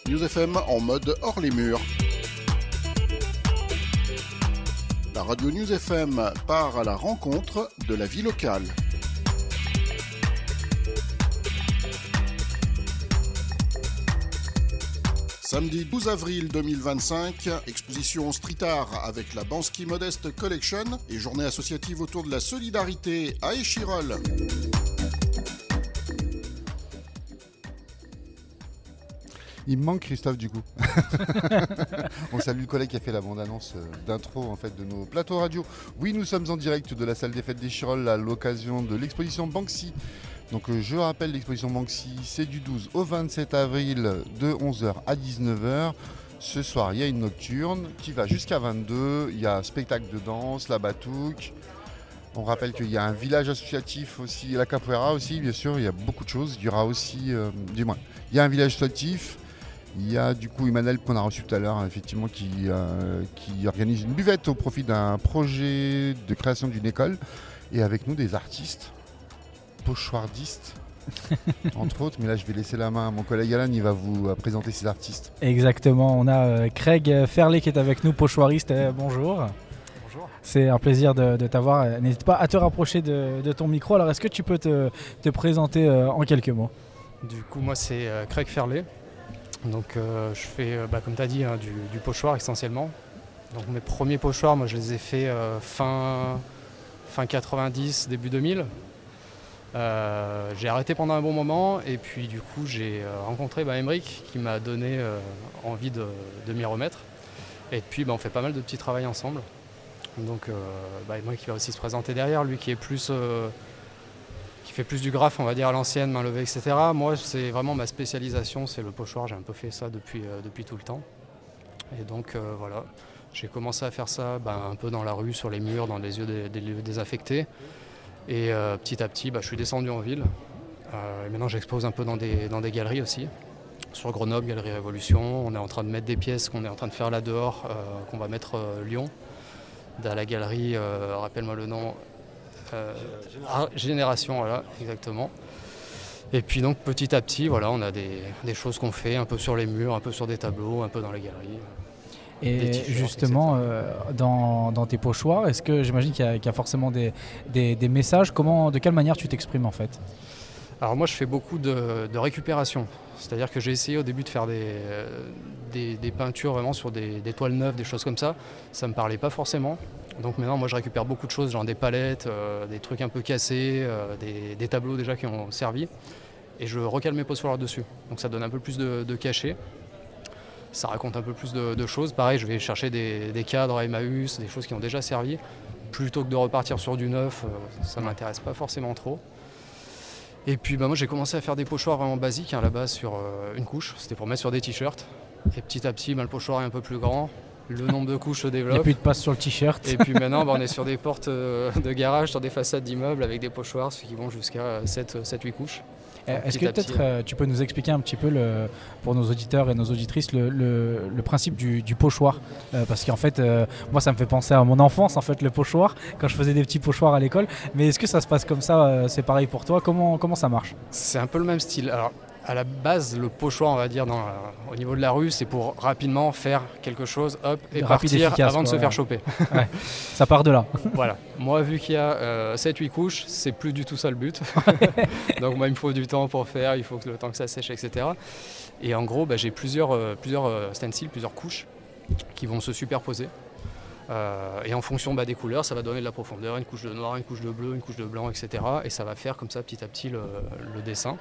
News FM en mode hors les murs. La radio News FM part à la rencontre de la vie locale. Samedi 12 avril 2025, exposition street art avec la Bansky Modeste Collection et journée associative autour de la solidarité à Échirolles. Il me manque Christophe du coup. On salue le collègue qui a fait la bande-annonce d'intro en fait de nos plateaux radio. Oui, nous sommes en direct de la salle des fêtes d'Échirolles à l'occasion de l'exposition Banksy. Donc je rappelle, l'exposition Banksy, c'est du 12 au 27 avril de 11h à 19h. Ce soir, il y a une nocturne qui va jusqu'à 22. Il y a un spectacle de danse, la batouk. On rappelle qu'il y a un village associatif aussi, la capoeira aussi, bien sûr. Il y a beaucoup de choses. Il y aura aussi, il y a un village associatif. Il y a du coup Emmanuel qu'on a reçu tout à l'heure, effectivement, qui organise une buvette au profit d'un projet de création d'une école. Et avec nous, des artistes. Pochoirdiste entre autres, mais là je vais laisser la main à mon collègue Alan, il va vous présenter ses artistes. Exactement, on a Craig Ferlet qui est avec nous, pochoiriste. Bonjour. Bonjour. C'est un plaisir de t'avoir. N'hésite pas à te rapprocher de ton micro. Alors est-ce que tu peux te présenter en quelques mots? Du coup moi c'est Craig Ferlet. Donc je fais comme tu as dit du pochoir essentiellement. Donc mes premiers pochoirs moi je les ai fait fin 90, début 2000. J'ai arrêté pendant un bon moment et puis du coup j'ai rencontré Emric qui m'a donné envie de m'y remettre et depuis on fait pas mal de petits travaux ensemble. Donc Emric va aussi se présenter derrière, lui qui est plus qui fait plus du graphe on va dire à l'ancienne, main levée, etc. Moi c'est vraiment ma spécialisation, c'est le pochoir, j'ai un peu fait ça depuis tout le temps. Et donc voilà, j'ai commencé à faire ça un peu dans la rue, sur les murs, dans les lieux désaffectés. Et petit à petit, je suis descendu en ville. Et maintenant, j'expose un peu dans des galeries aussi. Sur Grenoble, Galerie Révolution. On est en train de mettre des pièces qu'on est en train de faire là dehors, qu'on va mettre Lyon. Dans la galerie, rappelle-moi le nom. Génération, voilà, exactement. Et puis donc, petit à petit, voilà, on a des choses qu'on fait un peu sur les murs, un peu sur des tableaux, un peu dans les galeries. Et justement, dans tes pochoirs, est-ce que j'imagine qu'il y a forcément des messages, de quelle manière tu t'exprimes en fait? Alors moi je fais beaucoup de récupération, c'est-à-dire que j'ai essayé au début de faire des peintures vraiment sur des toiles neuves, des choses comme ça ne me parlait pas forcément. Donc maintenant moi je récupère beaucoup de choses, genre des palettes, des trucs un peu cassés, des tableaux déjà qui ont servi, et je recale mes pochoirs dessus, donc ça donne un peu plus de cachet. Ça raconte un peu plus de choses. Pareil, je vais chercher des cadres Emmaüs, des choses qui ont déjà servi. Plutôt que de repartir sur du neuf, ça ne m'intéresse pas forcément trop. Et puis moi j'ai commencé à faire des pochoirs vraiment basiques à la base sur une couche. C'était pour mettre sur des t-shirts. Et petit à petit, le pochoir est un peu plus grand. Le nombre de couches se développe. Il n'y a plus de place sur le t-shirt. Et puis maintenant, on est sur des portes de garage, sur des façades d'immeubles avec des pochoirs qui vont jusqu'à 7-8 couches. Est-ce que peut-être tu peux nous expliquer un petit peu pour nos auditeurs et nos auditrices le principe du pochoir, parce qu'en fait moi ça me fait penser à mon enfance en fait, le pochoir, quand je faisais des petits pochoirs à l'école. Mais est-ce que ça se passe comme ça, c'est pareil pour toi? Comment ça marche? C'est un peu le même style. Alors à la base, le pochoir, on va dire, au niveau de la rue, c'est pour rapidement faire quelque chose, hop, et partir avant de se faire choper. Ouais. Ça part de là. Voilà. Moi, vu qu'il y a 7-8 couches, c'est plus du tout ça le but. Donc moi, il me faut du temps pour faire, il faut que le temps que ça sèche, etc. Et en gros, j'ai plusieurs stencils, plusieurs couches qui vont se superposer. Et en fonction des couleurs, ça va donner de la profondeur, une couche de noir, une couche de bleu, une couche de blanc, etc. Et ça va faire comme ça petit à petit le dessin.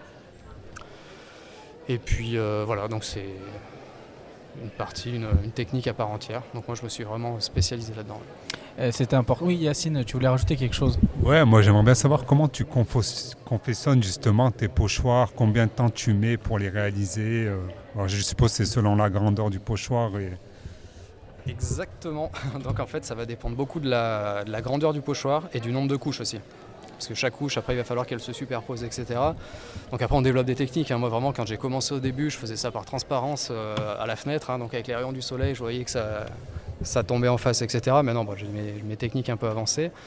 Et puis voilà, donc c'est une partie, une technique à part entière. Donc moi je me suis vraiment spécialisé là-dedans. C'était important. Oui, Yacine, tu voulais rajouter quelque chose? Ouais, moi j'aimerais bien savoir comment tu confectionnes justement tes pochoirs, combien de temps tu mets pour les réaliser. Alors, je suppose que c'est selon la grandeur du pochoir. Exactement. Donc en fait ça va dépendre beaucoup de la grandeur du pochoir et du nombre de couches aussi. Parce que chaque couche, après, il va falloir qu'elle se superpose, etc. Donc après, on développe des techniques. Moi, vraiment, quand j'ai commencé au début, je faisais ça par transparence à la fenêtre. Donc avec les rayons du soleil, je voyais que ça tombait en face, etc. Maintenant, j'ai mes techniques un peu avancées.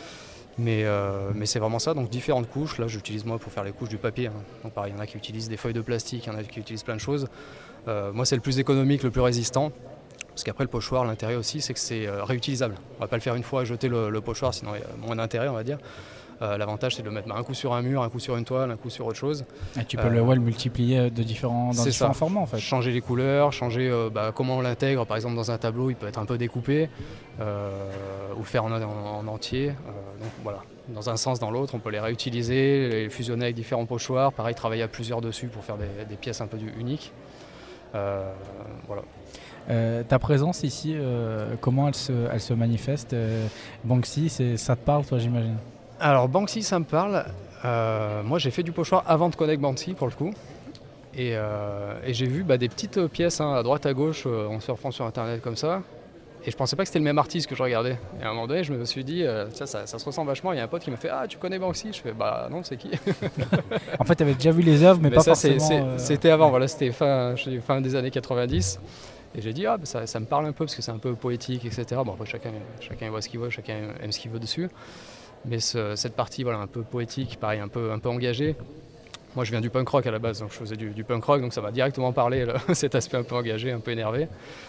Mais c'est vraiment ça, donc différentes couches. Là, j'utilise moi pour faire les couches du papier. Hein. Donc pareil, il y en a qui utilisent des feuilles de plastique, il y en a qui utilisent plein de choses. Moi, c'est le plus économique, le plus résistant. Parce qu'après, le pochoir, l'intérêt aussi, c'est que c'est réutilisable. On ne va pas le faire une fois et jeter le pochoir, sinon il y a moins d'intérêt, on va dire. L'avantage, c'est de le mettre un coup sur un mur, un coup sur une toile, un coup sur autre chose. Et tu peux le multiplier dans différents formats en fait. Changer les couleurs, changer comment on l'intègre. Par exemple, dans un tableau, il peut être un peu découpé ou le faire en entier. Donc voilà, dans un sens, dans l'autre, on peut les réutiliser, les fusionner avec différents pochoirs. Pareil, travailler à plusieurs dessus pour faire des pièces un peu uniques. Voilà. Ta présence ici, comment elle se manifeste Banksy, ça te parle toi, j'imagine? Alors Banksy, ça me parle. Moi, j'ai fait du pochoir avant de connaître Banksy pour le coup. Et j'ai vu des petites pièces à droite à gauche en surfant sur internet comme ça. Et je pensais pas que c'était le même artiste que je regardais. Et à un moment donné, je me suis dit, ça se ressemble vachement. Il y a un pote qui m'a fait, ah, tu connais Banksy? Je fais, bah non, c'est qui? En fait, tu avais déjà vu les œuvres, mais pas ça, forcément. C'était avant, voilà, c'était fin des années 90. Et j'ai dit, ça me parle un peu parce que c'est un peu poétique, etc. Bon, après, chacun voit ce qu'il veut, chacun aime ce qu'il veut dessus. Mais cette partie un peu poétique, pareil, un peu engagée. Moi, je viens du punk rock à la base, donc je faisais du punk rock, donc ça m'a directement parlé, cet aspect un peu engagé, un peu énervé.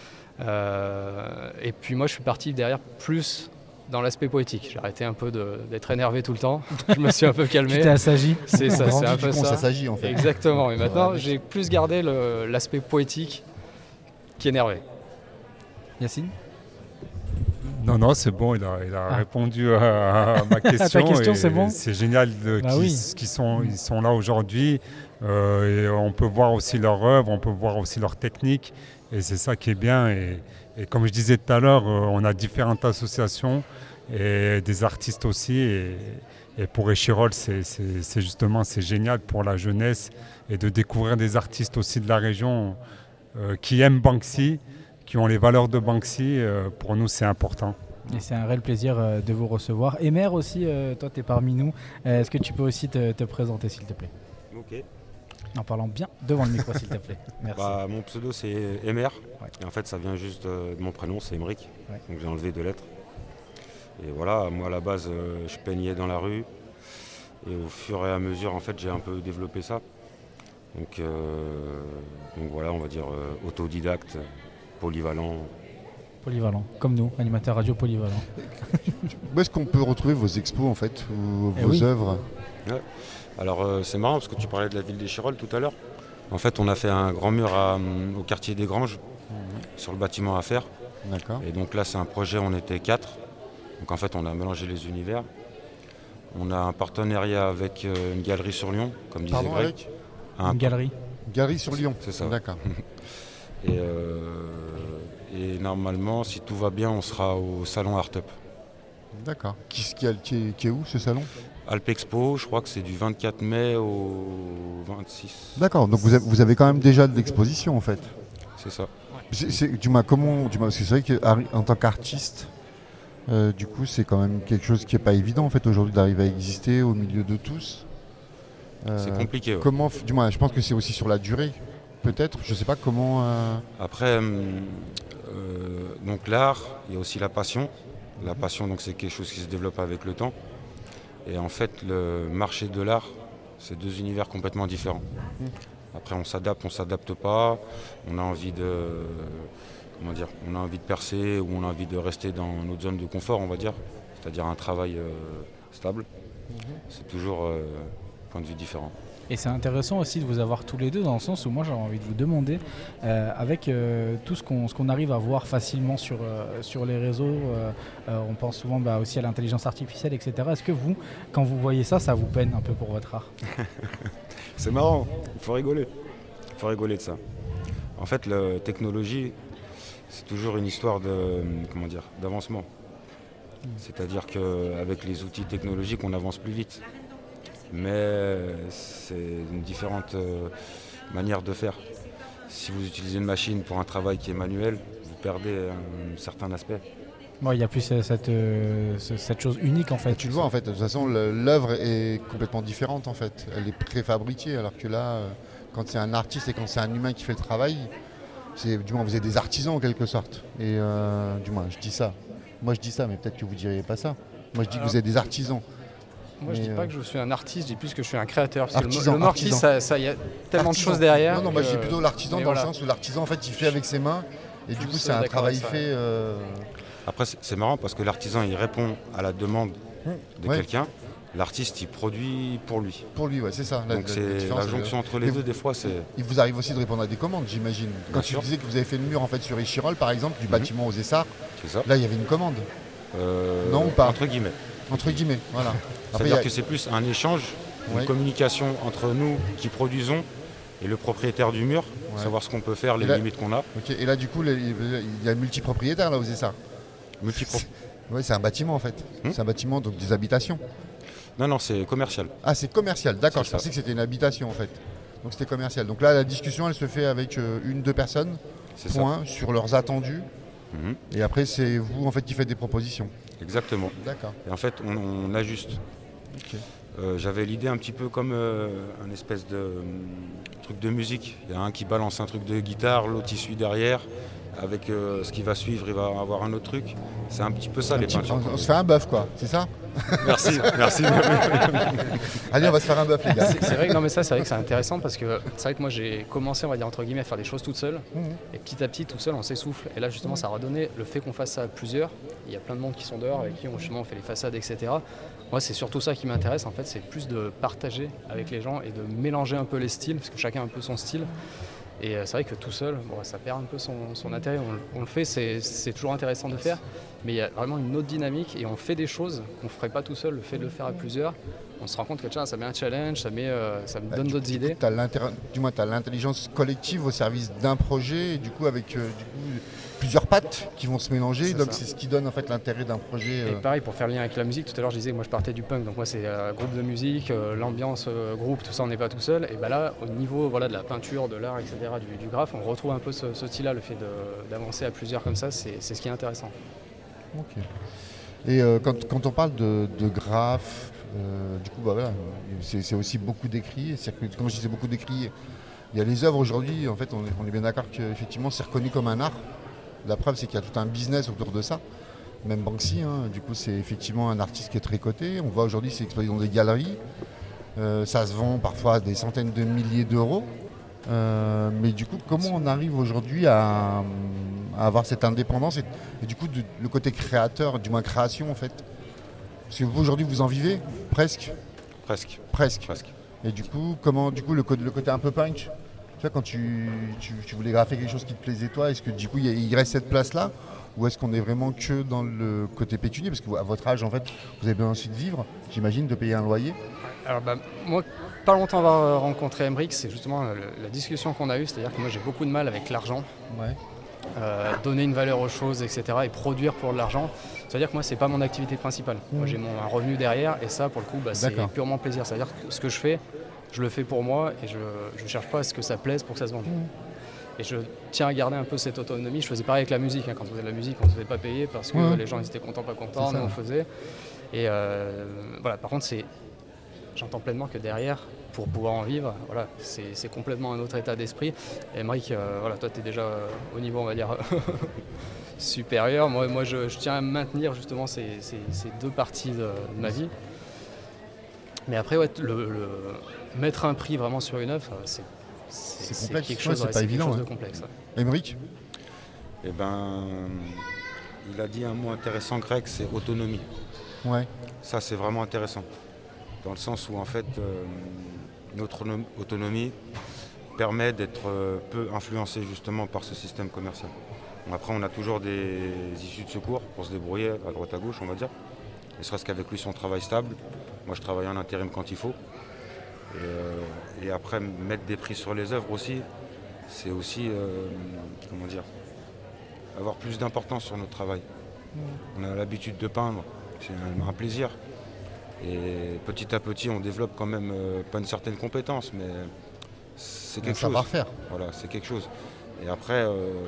Et puis moi, je suis parti derrière plus dans l'aspect poétique. J'ai arrêté un peu d'être énervé tout le temps. Je me suis un peu calmé. Tu t'es assagi. C'est ça, c'est un peu ça. Ça s'agit en fait. Exactement. Et maintenant, j'ai plus gardé l'aspect poétique qui énervé. Yacine? Non, c'est bon, il a répondu à ma question. Ta question, c'est bon. C'est génial qu'ils sont là aujourd'hui. Et on peut voir aussi leur œuvre, on peut voir aussi leur technique. Et c'est ça qui est bien. Et comme je disais tout à l'heure, on a différentes associations et des artistes aussi. Et pour Échirolles, c'est justement génial pour la jeunesse et de découvrir des artistes aussi de la région qui aiment Banksy, qui ont les valeurs de Banksy. Pour nous, c'est important. Et c'est un réel plaisir de vous recevoir. Emer aussi, toi, tu es parmi nous. Est-ce que tu peux aussi te présenter, s'il te plaît? Ok. En parlant bien devant le micro, s'il te plaît. Merci. Mon pseudo, c'est Emer. Ouais. Et en fait, ça vient juste de mon prénom, c'est Emeric. Ouais. Donc j'ai enlevé 2 lettres. Et voilà, moi à la base, je peignais dans la rue. Et au fur et à mesure, en fait, j'ai un peu développé ça. Donc voilà, on va dire autodidacte, polyvalent. Polyvalent, comme nous, animateur radio polyvalent. Où est-ce qu'on peut retrouver vos expos en fait, ou vos œuvres? Ouais. Alors c'est marrant parce que tu parlais de la ville d'Échirolles tout à l'heure. En fait, on a fait un grand mur au quartier des Granges, sur le bâtiment à faire. D'accord. Et donc là, c'est un projet, on était 4. Donc en fait, on a mélangé les univers. On a un partenariat avec une galerie sur Lyon, comme disait Greg. Avec Une galerie. Galerie sur Lyon. C'est ça. D'accord. Et normalement, si tout va bien, on sera au salon Art Up. D'accord. Qui est où ce salon? Alpexpo, je crois que c'est du 24 mai au 26. D'accord, donc vous avez quand même déjà de l'exposition en fait. C'est ça. Parce que c'est vrai qu'en tant qu'artiste, du coup c'est quand même quelque chose qui n'est pas évident en fait aujourd'hui d'arriver à exister au milieu de tous. C'est compliqué. Ouais. Comment, je pense que c'est aussi sur la durée, peut-être. Je sais pas comment. Après, donc l'art, il y a aussi la passion. La passion, donc c'est quelque chose qui se développe avec le temps. Et en fait, le marché de l'art, c'est 2 univers complètement différents. Après, on s'adapte pas. On a envie de percer ou on a envie de rester dans notre zone de confort, on va dire. C'est-à-dire un travail stable. C'est toujours un point de vue différent. Et c'est intéressant aussi de vous avoir tous les deux dans le sens où moi j'aurais envie de vous demander, avec tout ce qu'on arrive à voir facilement sur les réseaux, on pense souvent aussi à l'intelligence artificielle, etc. Est-ce que vous, quand vous voyez ça, ça vous peine un peu pour votre art? C'est marrant, il faut rigoler. Il faut rigoler de ça. En fait, la technologie, c'est toujours une histoire d'avancement. C'est-à-dire qu'avec les outils technologiques, on avance plus vite. Mais c'est une différente manière de faire. Si vous utilisez une machine pour un travail qui est manuel, vous perdez un certain aspect. Il y a plus cette chose unique en fait. Tu le vois en fait, de toute façon l'œuvre est complètement différente en fait. Elle est préfabriquée alors que là, quand c'est un artiste et quand c'est un humain qui fait le travail, vous êtes des artisans en quelque sorte. Et je dis ça. Moi je dis ça, mais peut-être que vous ne diriez pas ça. Moi je dis que vous êtes des artisans. Moi, je dis pas que je suis un artiste, je dis plus que je suis un créateur. Parce Artisan, que le mot artiste, il y a tellement de choses derrière. Non, moi je dis plutôt l'artisan mais dans voilà. le sens où l'artisan en fait il fait avec ses mains et du Plus coup c'est un d'accord travail avec ça, fait. Après, c'est marrant parce que l'artisan, il répond à la demande de Ouais. quelqu'un. L'artiste, il produit pour lui. Pour lui, ouais, c'est ça. Donc c'est différence, la jonction entre les Mais deux, vous- des fois, c'est... Il vous arrive aussi de répondre à des commandes, j'imagine. Quand Bien tu sûr. disais que vous avez fait le mur en fait sur Échirol par exemple, du bâtiment aux Essarts, C'est ça. là il y avait une commande, Non ou pas Entre guillemets. entre guillemets. Voilà. Après, C'est-à-dire il y a- que c'est plus un échange, Ouais. une communication entre nous qui produisons et le propriétaire du mur, Ouais. savoir ce qu'on peut faire, les Et là- limites qu'on a. Ok, et là du coup il y a multipropriétaire là aux Essarts. Multipro- Oui, c'est un bâtiment en fait. C'est un bâtiment, donc des habitations. Non, c'est commercial. Ah, c'est commercial, d'accord. C'est Je ça. pensais que c'était une habitation en fait. Donc c'était commercial. Donc là, la discussion, elle se fait avec deux personnes, C'est ça. point, sur leurs attendus. Mhm. Et après, c'est vous en fait qui faites des propositions. Exactement. D'accord. Et en fait, on ajuste. Ok. J'avais l'idée un petit peu comme un espèce de truc de musique. Il y a un qui balance un truc de guitare, l'autre il suit derrière. Avec ce qui va suivre, il va avoir un autre truc. C'est un petit peu ça, les peintures. On se fait un bœuf, quoi, c'est ça? Merci, merci. Allez, on va se faire un bœuf, les gars. C'est vrai que non, mais ça, c'est vrai que c'est intéressant parce que c'est vrai que moi j'ai commencé, on va dire entre guillemets, à faire des choses toute seule. Et petit à petit, tout seul, on s'essouffle. Et là, justement, ça a redonné le fait qu'on fasse ça à plusieurs. Il y a plein de monde qui sont dehors avec qui justement on fait les façades, etc. Moi, c'est surtout ça qui m'intéresse. En fait, c'est plus de partager avec les gens et de mélanger un peu les styles parce que chacun a un peu son style. Et c'est vrai que tout seul, bon, ça perd un peu son intérêt. On le fait, c'est toujours intéressant de faire, mais il y a vraiment une autre dynamique et on fait des choses qu'on ne ferait pas tout seul. Le fait de le faire à plusieurs, on se rend compte que tiens, ça met un challenge, ça me donne d'autres idées. Tu as l'intelligence collective au service d'un projet, et du coup, avec plusieurs pattes qui vont se mélanger. C'est Donc, ça. c'est ce qui donne en fait l'intérêt d'un projet. Et pareil, pour faire le lien avec la musique, tout à l'heure je disais que moi je partais du punk, donc moi c'est groupe de musique, l'ambiance, groupe, tout ça, on n'est pas tout seul. Et bah là, au niveau voilà, de la peinture, de l'art, etc., du graphe, on retrouve un peu ce style-là, le fait d'avancer à plusieurs comme ça, c'est ce qui est intéressant. Ok. Et quand on parle de graphe, du coup, bah voilà, c'est aussi beaucoup d'écrits. C'est-à-dire que, comme je disais, beaucoup d'écrits. Il y a les œuvres aujourd'hui, en fait, on est bien d'accord qu'effectivement, c'est reconnu comme un art. La preuve, c'est qu'il y a tout un business autour de ça. Même Banksy, du coup, c'est effectivement un artiste qui est très coté. On voit aujourd'hui, c'est exposé dans des galeries. Ça se vend parfois à des centaines de milliers d'euros. Mais du coup, comment on arrive aujourd'hui à avoir cette indépendance et du coup, le côté créateur, du moins création, en fait? Parce que vous, aujourd'hui, vous en vivez presque. Presque. Presque. Presque. Et du coup, comment, du coup, le côté un peu punk, tu vois, quand tu voulais graffer quelque chose qui te plaisait toi, est-ce que du coup il reste cette place-là, ou est-ce qu'on est vraiment que dans le côté pécunier, parce qu'à votre âge en fait, vous avez besoin aussi de vivre, j'imagine, de payer un loyer. Alors bah, moi, pas longtemps avoir rencontré Emric, c'est justement la discussion qu'on a eue, c'est-à-dire que moi j'ai beaucoup de mal avec l'argent. Ouais. Donner une valeur aux choses, etc. et produire pour de l'argent. C'est-à-dire que moi, c'est pas mon activité principale. Moi, j'ai un revenu derrière et ça, pour le coup, c'est D'accord. purement plaisir. C'est-à-dire que ce que je fais, je le fais pour moi et je ne cherche pas à ce que ça plaise pour que ça se vende. Et je tiens à garder un peu cette autonomie. Je faisais pareil avec la musique. Quand on faisait de la musique, on ne se faisait pas payer parce que les gens ils étaient contents, pas contents, C'est ça. nous on faisait. Et voilà, par contre, j'entends pleinement que derrière, pour pouvoir en vivre, voilà, c'est complètement un autre état d'esprit. Et Emric, voilà, toi tu es déjà au niveau, on va dire, supérieur. Moi je tiens à maintenir justement ces deux parties de ma vie. Mais après, ouais, mettre un prix vraiment sur une œuvre, c'est complexe. quelque chose, Ouais, c'est pas évident, quelque chose de ouais. complexe. Ouais. Émeric? Eh ben, il a dit un mot intéressant, Greg, c'est autonomie. Ouais. Ça, c'est vraiment intéressant. Dans le sens où, en fait, notre autonomie permet d'être peu influencé justement par ce système commercial. Bon, après, on a toujours des issues de secours pour se débrouiller à droite à gauche, on va dire. Ne serait-ce qu'avec lui, son travail stable. Moi, je travaille en intérim quand il faut. Et après, mettre des prix sur les œuvres aussi, c'est aussi, comment dire, avoir plus d'importance sur notre travail. On a l'habitude de peindre, c'est un plaisir. Et petit à petit, on développe quand même pas une certaine compétence, mais c'est quelque chose. savoir-faire. Voilà, c'est quelque chose. Et après,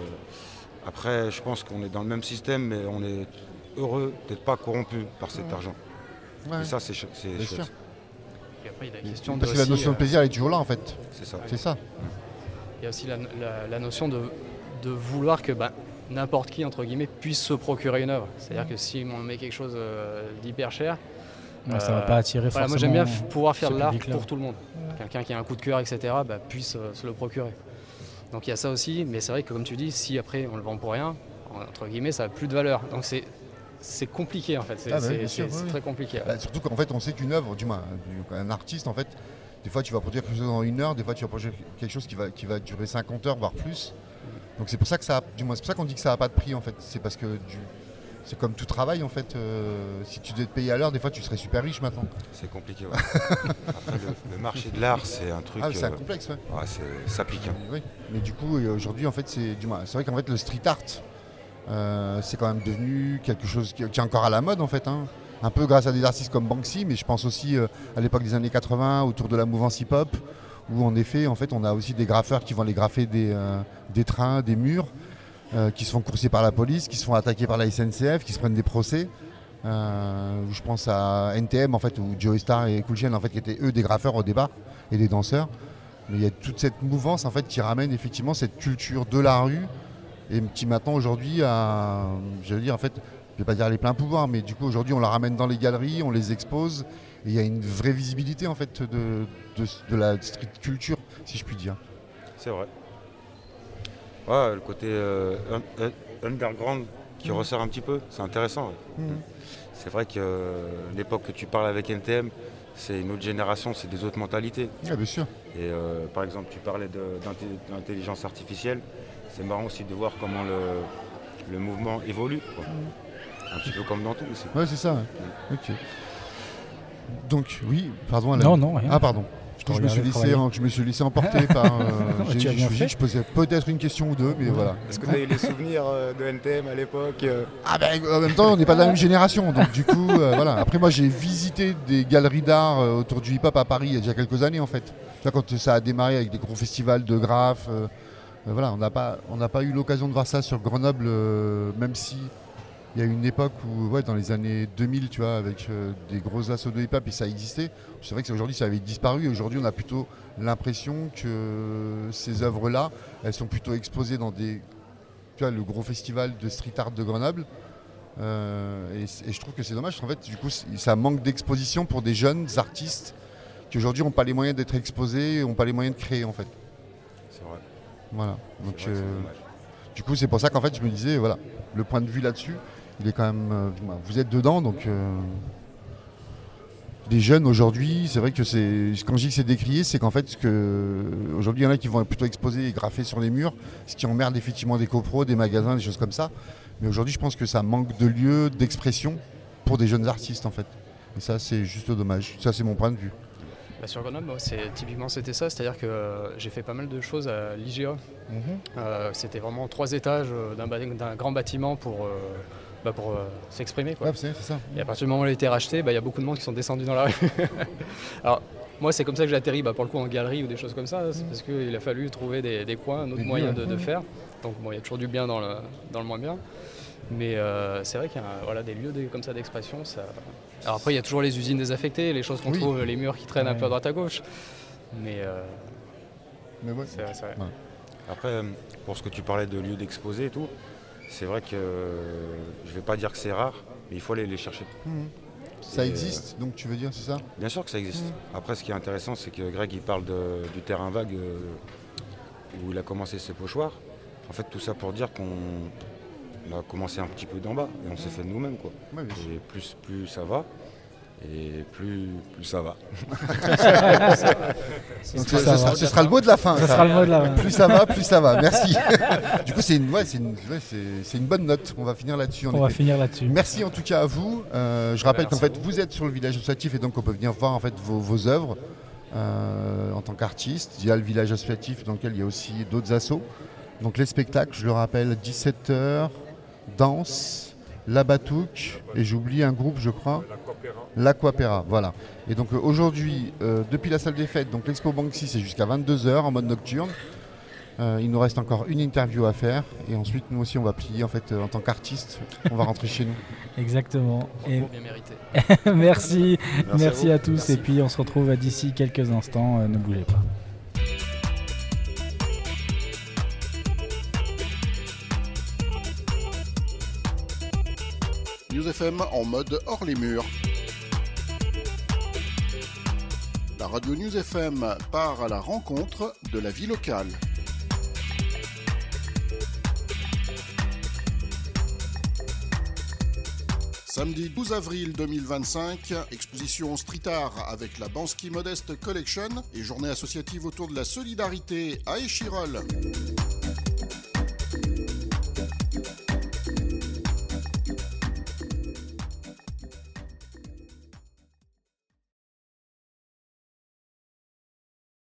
je pense qu'on est dans le même système, mais on est heureux d'être pas corrompu par cet argent. Ouais. Et ça, c'est Bien chouette. sûr. Et après, il y a la question Parce que la notion de plaisir elle est toujours là en fait. C'est ça. C'est ça. il y a aussi la notion de vouloir que n'importe qui, entre guillemets, puisse se procurer une œuvre. C'est-à-dire que si on met quelque chose d'hyper cher, Ça va pas attirer voilà, forcément. moi j'aime bien pouvoir faire ce de l'art public-là. pour tout le monde. Quelqu'un qui a un coup de cœur, etc., puisse se le procurer. Donc il y a ça aussi, mais c'est vrai que comme tu dis, si après on le vend pour rien, entre guillemets, ça n'a plus de valeur. Donc c'est compliqué en fait, c'est très compliqué. Ouais. Surtout qu'en fait on sait qu'une œuvre, du moins un artiste en fait, des fois tu vas produire quelque chose en 1 heure, des fois tu vas produire quelque chose qui va durer 50 heures voire plus. Donc c'est pour ça que c'est pour ça qu'on dit que ça n'a pas de prix en fait. C'est parce que c'est comme tout travail en fait. Si tu devais te payer à l'heure, des fois tu serais super riche maintenant. C'est compliqué. Ouais. Après, le marché de l'art, c'est un truc. C'est un complexe, ouais. Ouais, ça pique. Hein. Oui. Mais du coup, aujourd'hui, en fait, c'est vrai qu'en fait, le street art, c'est quand même devenu quelque chose qui est encore à la mode en fait. Hein. Un peu grâce à des artistes comme Banksy, mais je pense aussi à l'époque des années 80, autour de la mouvance hip-hop, où en effet, en fait, on a aussi des graffeurs qui vont aller graffer des trains, des murs. Qui se font courser par la police, qui se font attaquer par la SNCF, qui se prennent des procès. Je pense à NTM en fait, ou Joey Star et Cool Chain en fait, qui étaient eux des graffeurs au départ et des danseurs. Mais il y a toute cette mouvance en fait, qui ramène effectivement cette culture de la rue et qui maintenant aujourd'hui a, je veux dire en fait, je vais pas dire les pleins pouvoirs, mais du coup aujourd'hui on la ramène dans les galeries, on les expose et il y a une vraie visibilité en fait de la street culture, si je puis dire. C'est vrai. Ouais, le côté underground qui ressort un petit peu, c'est intéressant. Ouais. C'est vrai que l'époque que tu parles avec NTM, c'est une autre génération, c'est des autres mentalités. Ouais, bien sûr. Et par exemple, tu parlais d'intelligence artificielle. C'est marrant aussi de voir comment le mouvement évolue. Quoi. Un petit peu comme dans tout aussi. Ouais, c'est ça. Ouais. Ok. Donc, oui, pardon. Non, rien. Ah, pardon. Je me suis laissé emporter par. Je posais peut-être une question ou deux, mais voilà. Est-ce que vous avez les souvenirs de NTM à l'époque En même temps, on n'est pas de la même génération, donc du coup, voilà. Après, moi, j'ai visité des galeries d'art autour du hip-hop à Paris il y a déjà quelques années, en fait. Là, quand ça a démarré avec des gros festivals de graphes, voilà, on n'a pas eu l'occasion de voir ça sur Grenoble, même si. Il y a une époque où, ouais, dans les années 2000, tu vois, avec des gros assauts de hip-hop, et ça existait. C'est vrai qu'aujourd'hui, ça avait disparu. Et aujourd'hui, on a plutôt l'impression que ces œuvres-là, elles sont plutôt exposées dans tu vois, le gros festival de street art de Grenoble. Et je trouve que c'est dommage. En fait, du coup, ça manque d'exposition pour des jeunes artistes qui aujourd'hui n'ont pas les moyens d'être exposés, n'ont pas les moyens de créer, en fait. C'est vrai. Voilà. Donc, c'est dommage. Du coup, c'est pour ça qu'en fait, je me disais, voilà, le point de vue là-dessus. Il est quand même. Vous êtes dedans, donc. Les jeunes aujourd'hui, c'est vrai que quand je dis que c'est décrié, c'est qu'en fait, aujourd'hui, il y en a qui vont plutôt exposer et graffer sur les murs, ce qui emmerde effectivement des copros, des magasins, des choses comme ça. Mais aujourd'hui, je pense que ça manque de lieu d'expression pour des jeunes artistes, en fait. Et ça, c'est juste dommage. Ça, c'est mon point de vue. Sur Grenoble, typiquement c'était ça, c'est-à-dire que j'ai fait pas mal de choses à l'IGA. C'était vraiment 3 étages d'un grand bâtiment pour s'exprimer. Quoi. Ouais, c'est ça. Et à partir du moment où il a été racheté, il y a beaucoup de monde qui sont descendus dans la rue. Alors moi c'est comme ça que j'ai atterri pour le coup en galerie ou des choses comme ça, c'est parce qu'il a fallu trouver des coins, un autre moyen de faire. Donc il y a toujours du bien dans le moins bien. Mais c'est vrai qu'il y a des lieux comme ça d'expression. Alors après il y a toujours les usines désaffectées, les choses qu'on trouve, les murs qui traînent un peu à droite à gauche. Mais ouais. c'est vrai. Ouais. Après, pour ce que tu parlais de lieux d'exposer et tout, c'est vrai que je vais pas dire que c'est rare, mais il faut aller les chercher. Ça existe, donc tu veux dire, c'est ça ? Bien sûr que ça existe. Après, ce qui est intéressant, c'est que Greg, il parle du terrain vague où il a commencé ses pochoirs. En fait, tout ça pour dire qu'on a commencé un petit peu d'en bas et on s'est fait de nous-mêmes, quoi. Ouais, et plus ça va, et plus ça va. Ce sera le mot de la fin. Ça sera le mot de la fin. Plus ça va. Merci. Du coup, c'est une bonne note. On va finir là-dessus. On va finir là-dessus. Merci en tout cas à vous. Je rappelle qu'en fait, vous êtes sur le village associatif et donc on peut venir voir en fait vos œuvres en tant qu'artiste. Il y a le village associatif dans lequel il y a aussi d'autres assos. Donc les spectacles, je le rappelle, 17h, danse, la Batouk, et j'oublie un groupe, je crois. L'Aquapera, voilà. Et donc aujourd'hui, depuis la salle des fêtes, donc l'expo Banksy, c'est jusqu'à 22h en mode nocturne. Il nous reste encore une interview à faire et ensuite nous aussi on va plier en fait en tant qu'artiste, on va rentrer chez nous. Exactement. Et bien mérité. Merci à tous. Merci. Et puis on se retrouve d'ici quelques instants, ne bougez pas. News FM en mode hors les murs. La radio News FM part à la rencontre de la vie locale. Samedi 12 avril 2025, exposition street art avec la Banski Modeste Collection et journée associative autour de la solidarité à Échirolles.